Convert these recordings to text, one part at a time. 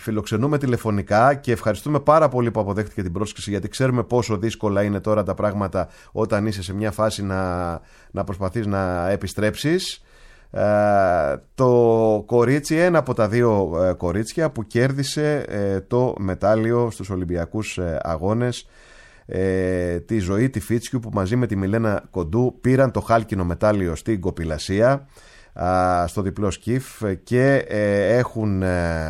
φιλοξενούμε τηλεφωνικά και ευχαριστούμε πάρα πολύ που αποδέχτηκε την πρόσκληση, γιατί ξέρουμε πόσο δύσκολα είναι τώρα τα πράγματα όταν είσαι σε μια φάση να προσπαθείς να επιστρέψεις. Το κορίτσι, ένα από τα δύο κορίτσια που κέρδισε το μετάλλιο στους Ολυμπιακούς Αγώνες, τη Ζωή τη Φίτσιου, που μαζί με τη Μιλένα Κοντού πήραν το χάλκινο μετάλλιο στην κοπηλασία στο διπλό σκιφ και έχουν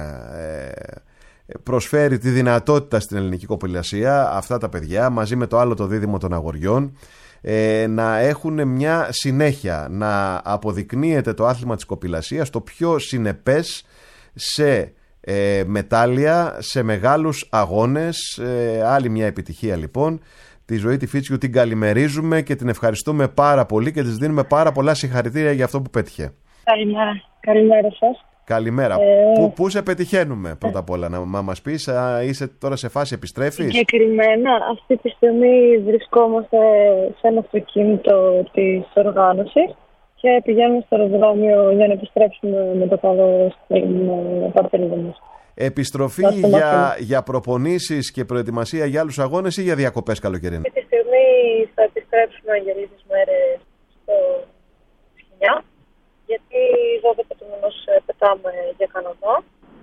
προσφέρει τη δυνατότητα στην ελληνική κοπηλασία αυτά τα παιδιά μαζί με το άλλο το δίδυμο των αγοριών να έχουν μια συνέχεια, να αποδεικνύεται το άθλημα της κοπηλασίας το πιο συνεπές σε μετάλλια, σε μεγάλους αγώνες. Άλλη μια επιτυχία λοιπόν. Τη Ζωή τη Φίτσιου την καλημερίζουμε και την ευχαριστούμε πάρα πολύ και της δίνουμε πάρα πολλά συγχαρητήρια για αυτό που πέτυχε. Καλημέρα. Καλημέρα σας. Καλημέρα. Πού σε πετυχαίνουμε πρώτα απ' όλα, να μας πεις, είσαι τώρα σε φάση επιστρέφεις? Συγκεκριμένα αυτή τη στιγμή βρισκόμαστε σε ένα αυτοκίνητο της οργάνωσης και πηγαίνουμε στο αεροδρόμιο για να επιστρέψουμε με το καλό στην πατρίδα μας. Επιστροφή για προπονήσεις και προετοιμασία για άλλους αγώνες ή για διακοπές καλοκαιρινές? Αυτή τη στιγμή θα επιστρέψουμε για λίγες μέρες στο Σχοινιά, γιατί 12 του μηνός πετάμε για Καναδά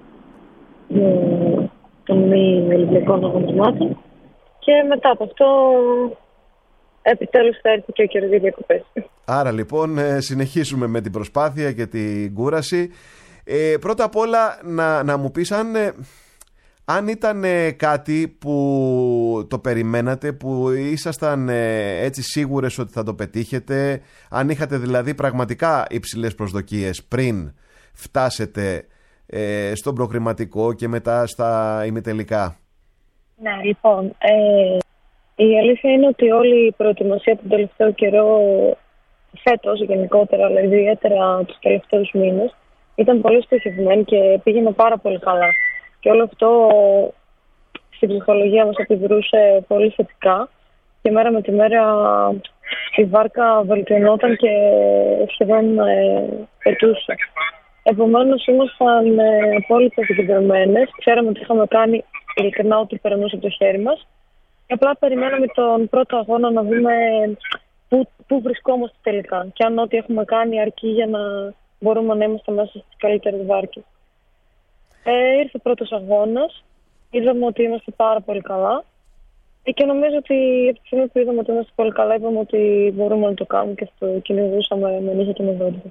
των μη Ολυμπιακών αγωνισμάτων και μετά από αυτό επιτέλους θα έρθει και ο καιρός για διακοπές. Άρα λοιπόν συνεχίσουμε με την προσπάθεια και την κούραση. Πρώτα απ' όλα να μου πεις αν ήταν κάτι που το περιμένατε, που ήσασταν έτσι σίγουρες ότι θα το πετύχετε, αν είχατε δηλαδή πραγματικά υψηλές προσδοκίες πριν φτάσετε στον προκριματικό και μετά στα ημιτελικά. Ναι, λοιπόν, η αλήθεια είναι ότι όλη η προετοιμασία τον τελευταίο καιρό, φέτος γενικότερα, αλλά ιδιαίτερα τους τελευταίους μήνες, ήταν πολύ στοχευμένη και πήγαινε πάρα πολύ καλά. Και όλο αυτό στην ψυχολογία μας επιδρούσε πολύ θετικά και μέρα με τη μέρα η βάρκα βελτιωνόταν και σχεδόν πετούσε. Επομένως ήμασταν απόλυτα συγκεντρωμένες. Ξέραμε ότι είχαμε κάνει ειλικρινά ό,τι περνούσε από το χέρι μας. Και απλά περιμέναμε τον πρώτο αγώνα να δούμε πού βρισκόμαστε τελικά και αν ό,τι έχουμε κάνει αρκεί για να μπορούμε να είμαστε μέσα στις καλύτερες βάρκες. Ήρθε ο πρώτος αγώνας, είδαμε ότι είμαστε πάρα πολύ καλά και νομίζω ότι από τη στιγμή που είδαμε ότι είμαστε πολύ καλά, είπαμε ότι μπορούμε να το κάνουμε και το κυνηγούσαμε με νύχια και με δόντια.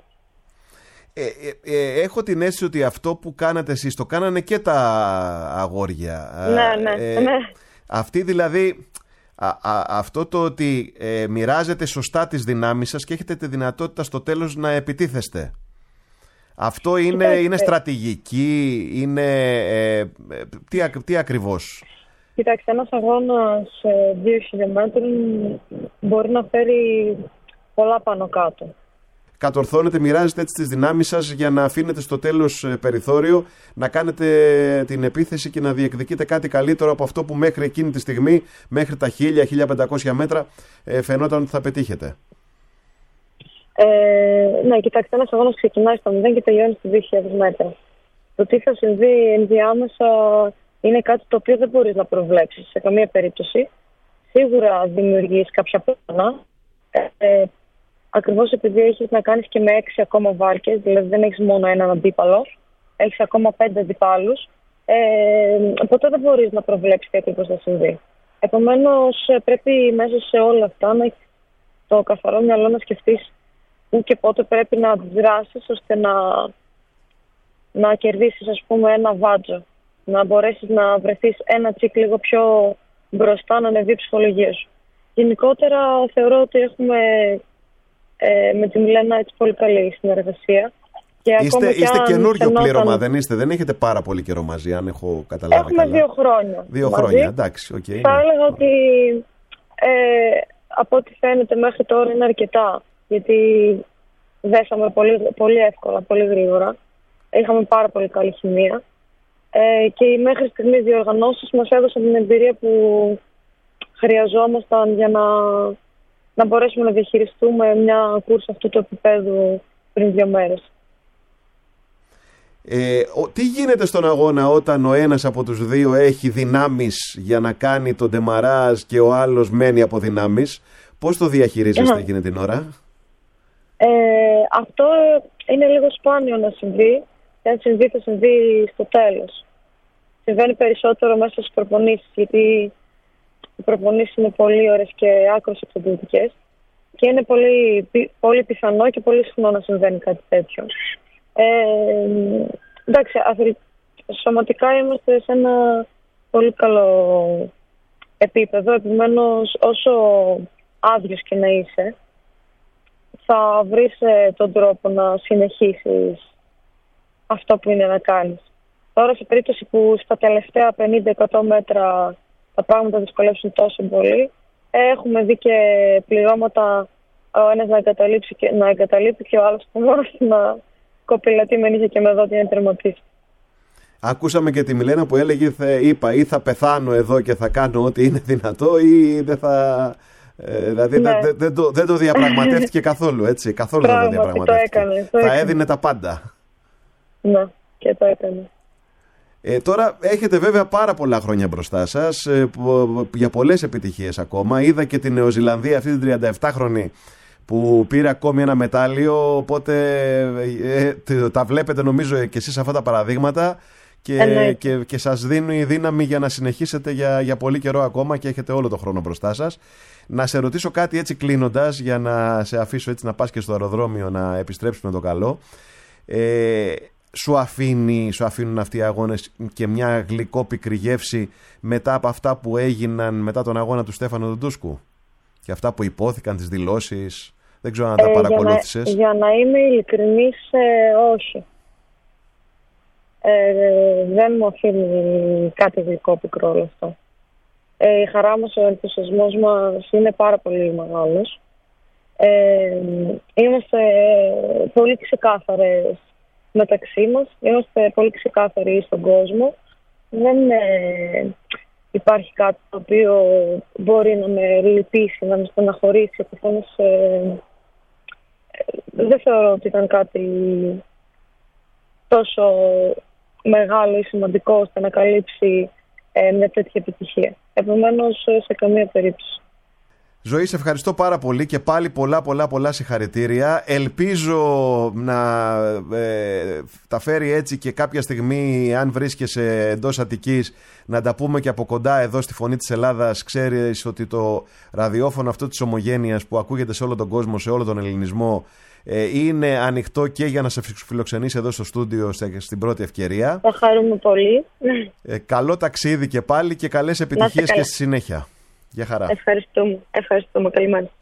Έχω την αίσθηση ότι αυτό που κάνατε εσείς το κάνανε και τα αγόρια. Ναι. Αυτή δηλαδή, αυτό το ότι μοιράζετε σωστά τις δυνάμεις σας και έχετε τη δυνατότητα στο τέλος να επιτίθεστε. Αυτό είναι στρατηγική, είναι τι ακριβώς? Κοιτάξτε, ένας αγώνας 2 χιλιόμετρων μπορεί να φέρει πολλά πάνω κάτω. Κατορθώνετε, μοιράζετε έτσι τις δυνάμεις σας για να αφήνετε στο τέλος περιθώριο να κάνετε την επίθεση και να διεκδικείτε κάτι καλύτερο από αυτό που μέχρι εκείνη τη στιγμή, μέχρι τα 1000-1500 μέτρα φαινόταν ότι θα πετύχετε. Ναι, κοιτάξτε, ένας αγώνας ξεκινάει στα 0 και τελειώνει στις 2.000 μέτρα. Το τι θα συμβεί ενδιάμεσα είναι κάτι το οποίο δεν μπορείς να προβλέψεις σε καμία περίπτωση. Σίγουρα δημιουργείς κάποια πλάνα. Ακριβώς επειδή έχεις να κάνεις και με 6 ακόμα βάρκες, δηλαδή δεν έχεις μόνο έναν αντίπαλο, έχεις ακόμα 5 αντιπάλους, ποτέ δεν μπορείς να προβλέψεις τι ακριβώς θα συμβεί. Επομένως, πρέπει μέσα σε όλα αυτά να έχεις το καθαρό μυαλό να σκεφτείς πού και πότε πρέπει να αντιδράσεις ώστε να κερδίσεις, ας πούμε, ένα βάτζο. Να μπορέσεις να βρεθείς ένα τσικ λίγο πιο μπροστά, να ανεβεί η ψυχολογία σου. Γενικότερα θεωρώ ότι έχουμε με τη Μιλένα έτσι πολύ καλή συνεργασία. Και είστε καινούριο πλήρωμα, δεν είστε? Δεν έχετε πάρα πολύ καιρό μαζί, αν έχω καταλάβει έχουμε καλά. 2 χρόνια. 2 χρόνια, εντάξει. Okay, θα έλεγα ότι από ό,τι φαίνεται μέχρι τώρα είναι αρκετά. Γιατί δέσαμε πολύ εύκολα, πολύ γρήγορα. Είχαμε πάρα πολύ καλή χημεία. Και οι μέχρι στιγμής διοργανώσεις μας έδωσαν την εμπειρία που χρειαζόμασταν για να μπορέσουμε να διαχειριστούμε μια κούρσα αυτού του επίπεδου πριν 2 μέρες. Τι γίνεται στον αγώνα όταν ο ένας από τους δύο έχει δυνάμεις για να κάνει τον ντεμαράζ και ο άλλος μένει από δυνάμεις? Πώς το διαχειρίζεστε εκείνη την ώρα? Αυτό είναι λίγο σπάνιο να συμβεί. Αν συμβεί, θα συμβεί στο τέλος. Συμβαίνει περισσότερο μέσα στις προπονήσεις, γιατί οι προπονήσεις είναι πολύ ώρες και άκρως εξαντλητικές και είναι πολύ πιθανό και πολύ συχνό να συμβαίνει κάτι τέτοιο. Εντάξει, σωματικά είμαστε σε ένα πολύ καλό επίπεδο. Επομένως, όσο άδειος και να είσαι, θα βρεις τον τρόπο να συνεχίσεις αυτό που είναι να κάνεις. Τώρα, σε περίπτωση που στα τελευταία 50-100 μέτρα τα πράγματα δυσκολεύσουν τόσο πολύ, έχουμε δει και πληρώματα ο ένας να εγκαταλείπει και ο άλλος το μόνο να κοπηλατεί με νύχια και με δόντια να τερματίσει. Ακούσαμε και τη Μιλένα που έλεγε ή θα πεθάνω εδώ και θα κάνω ό,τι είναι δυνατό ή δεν θα... Δηλαδή ναι. δεν το διαπραγματεύτηκε καθόλου, έτσι. Καθόλου δεν το διαπραγματεύτηκε. Θα έδινε τα πάντα. Ναι, και το έκανε. Τώρα έχετε βέβαια πάρα πολλά χρόνια μπροστά σας, για πολλές επιτυχίες ακόμα. Είδα και την Νεοζηλανδία αυτή την 37χρονη που πήρε ακόμη ένα μετάλλιο, οπότε τα βλέπετε νομίζω και εσείς αυτά τα παραδείγματα και σας δίνουν η δύναμη για να συνεχίσετε για πολύ καιρό ακόμα και έχετε όλο το χρόνο μπροστά σας. Να σε ρωτήσω κάτι έτσι κλείνοντας, για να σε αφήσω έτσι να πας και στο αεροδρόμιο να επιστρέψεις με το καλό. Σου αφήνουν αυτοί οι αγώνες και μια γλυκόπικρη γεύση μετά από αυτά που έγιναν μετά τον αγώνα του Στέφανου Ντουντούσκου και αυτά που υπόθηκαν, τις δηλώσεις? Δεν ξέρω αν τα παρακολούθησες. Για να είμαι ειλικρινής, όχι. Δεν μου αφήνει κάτι γλυκόπικρο όλο αυτό. Η χαρά μας, ο ενθουσιασμός μας είναι πάρα πολύ μεγάλος. Είμαστε πολύ ξεκάθαρες μεταξύ μας, είμαστε πολύ ξεκάθαροι στον κόσμο. Δεν υπάρχει κάτι το οποίο μπορεί να με λυπήσει, να με στεναχωρήσει. Δεν θεωρώ ότι ήταν κάτι τόσο μεγάλο ή σημαντικό ώστε να καλύψει μια τέτοια επιτυχία. Επομένως, σε καμία περίπτωση. Ζωή, σε ευχαριστώ πάρα πολύ και πάλι πολλά συγχαρητήρια. Ελπίζω να τα φέρει έτσι και κάποια στιγμή, αν βρίσκεσαι εντός Αττικής, να τα πούμε και από κοντά εδώ στη Φωνή της Ελλάδας. Ξέρεις ότι το ραδιόφωνο αυτό της Ομογένειας που ακούγεται σε όλο τον κόσμο, σε όλο τον ελληνισμό, είναι ανοιχτό και για να σε φιλοξενήσει εδώ στο στούντιο στην πρώτη ευκαιρία. Θα χαρούμε πολύ. Καλό ταξίδι και πάλι και καλές επιτυχίες και στη συνέχεια. Γεια χαρά. Ευχαριστούμε. Καλημέρα.